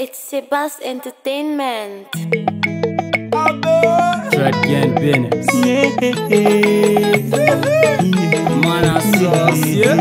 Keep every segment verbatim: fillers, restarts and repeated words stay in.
it's Sebas Entertainment. Track and business. Man, I sauce, yeah.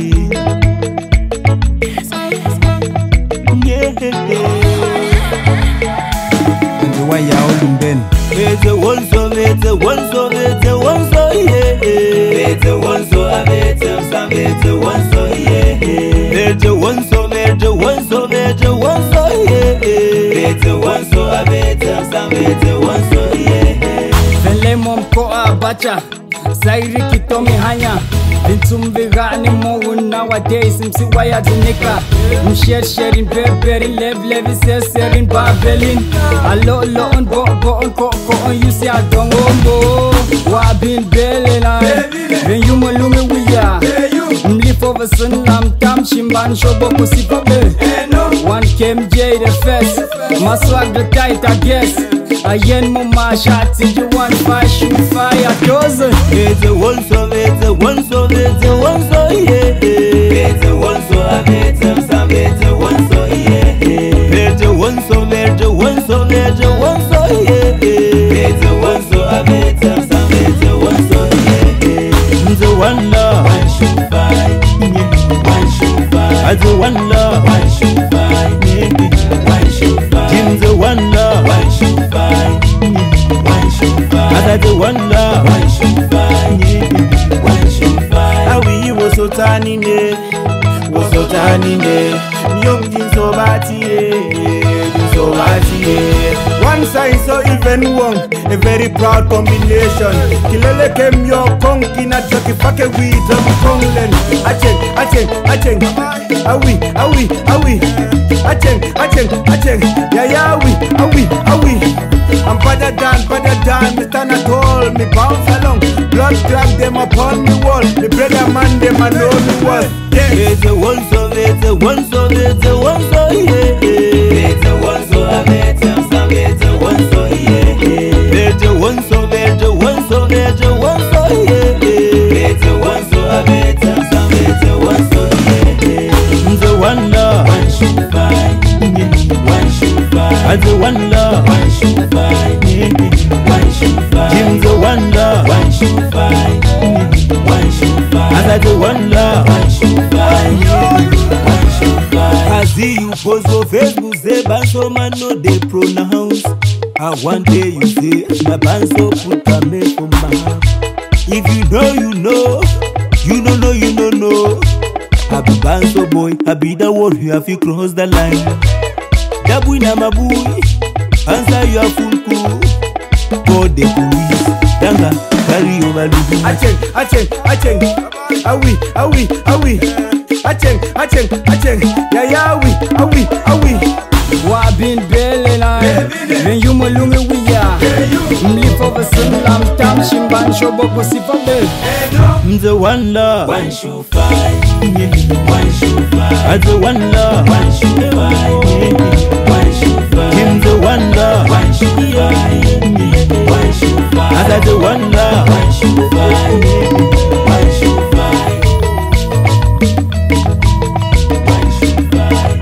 And the way you hold them then. It's a one so, it's a one so, it's a one so, yeah. It's a one so, it's a some, it's a one so, yeah. It's a one so, it's a one so, it's a one so, yeah. It's a one so, it's a some, it's a one so, yeah. Vele momko abacha, Zairi kitomi hanya. Vintum vigani mo nowadays, msi waya zinika. Mshare sharing berberin, lev levi serin babelin. Allo lo on bo bo on ko ko on you see I don't go. Wa bin belena, when you malume wiya. Mli for the sun lam tam shimban shobo kusipabe. One came J the first, my swag the tight I guess. I yen mama shots if you want fire, shoot fire dozen. It's a one so, it's a one so, it's a one so, yeah. It's a one so, it's a some, it's a one so, yeah. It's a one so, it's a one so, it's a one so, yeah. It's a one so, it's a some, it's a one so, yeah. It's a one love, one shoot fight, one shoot fight. It's a one love, one shoot fight, one shoot fight. It's a one love, one shoot fight, one shoot fight. I got one love, one shoot fight, one shoot fight. How we was so tiny, was so tiny, young jeans so batty, so batty. One size so even one, a very proud combination. Kilele kem yo konki na joki pake we drum konglen. Acheng, acheng, acheng, awi, awi, awi. Acheng, acheng, acheng, yeah yeah awi, awi, awi. I'm better than, better than, me stand at all, me bounce along. Blood clot them upon the wall, the brother man them I know me well. Yeah. It's a one so, it's a one so, it's a one so, yeah. It's a one so, it's a some, it's a one so, yeah. It's a one so, it's a one so, it's a one so, yeah. It's a one so, it's a some, it's a one so, yeah. It's a one love, one shoot fight, one shoot fight. It's a one love, one shoot fight, one shoot fight. It's a one love, one shoot fight, one shoot fight. I got one love, one shoot fight, one shoot fight. I see you post for Facebook, say Banso man no they pronounce. And one day you say na Banso put a me for my house. If you know, you know. You don't know, you don't know. I be Banso boy, I be the one who have you cross the line. That boy na my boy, answer your full cool. Go the police, danga, carry over the boy. Acheng, acheng, acheng, awi, awi, awi. Acheng, acheng, acheng, yeah yeah awi, awi, awi. Wa bin belena, when you malume wiya. Mli for the sun lam tam shimban shobo kusipabe. The one love, one shoot fight, one shoot fight. The one love, one shoot fight, one shoot fight. The one love, one shoot fight, one shoot fight. I got the one love, one shoot fight, one shoot fight, one shoot fight.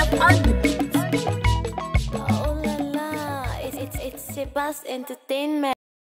Oh la la, it's, it's, it's Sebas Entertainment.